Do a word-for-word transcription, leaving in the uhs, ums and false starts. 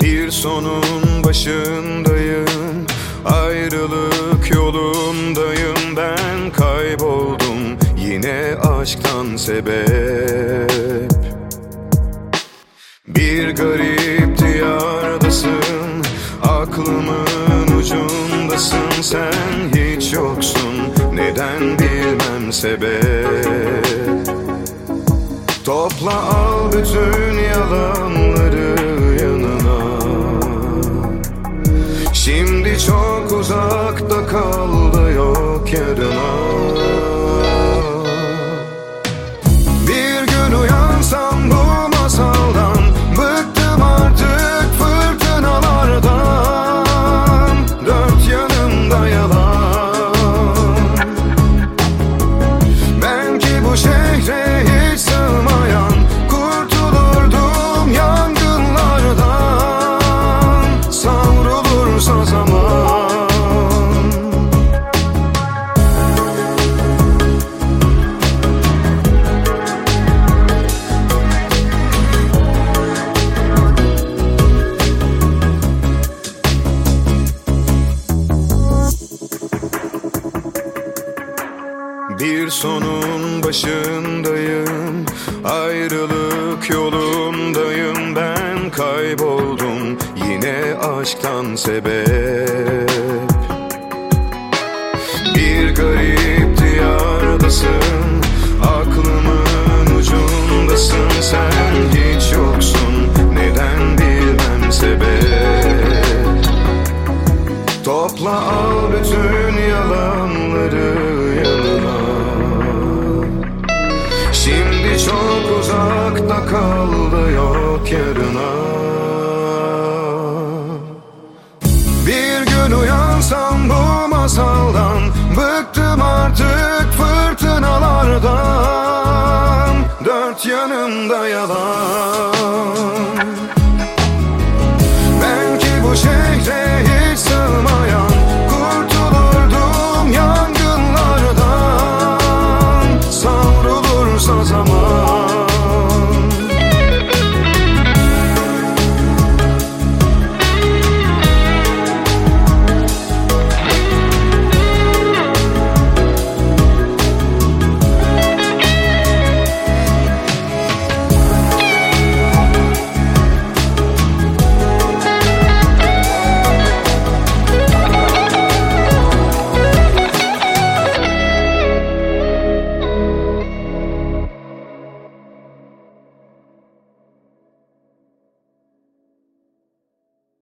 Bir sonun başındayım, ayrılık yolundayım. Ben kayboldum yine aşktan sebep. Bir garip diyardasın, aklımın ucundasın. Sen hiç yoksun, neden bilmem sebep. Topla al bütün yalanları yanına. Şimdi çok uzakta kaldı, yok yarına. Bir gün uyansam bu masaldan, bıktım artık fırtınalardan. Dört yanımda yalan. Ben ki bu şehre hiç sığmayan, kurtulurdum yangınlardan, savrulursa zaman. Bir sonun başındayım, ayrılık yolundayım. Ben kayboldum yine aşktan sebep. Bir garip diyardasın, aklımın ucundasın. Sen hiç yoksun, neden bilmem sebep. Topla al bütün yalanları yanına. Şimdi çok uzakta kaldı, yok yarına. Bir gün uyansam bu masaldan, bıktım artık fırtınalardan. Dört yanımda yalan. Ben ki bu şehre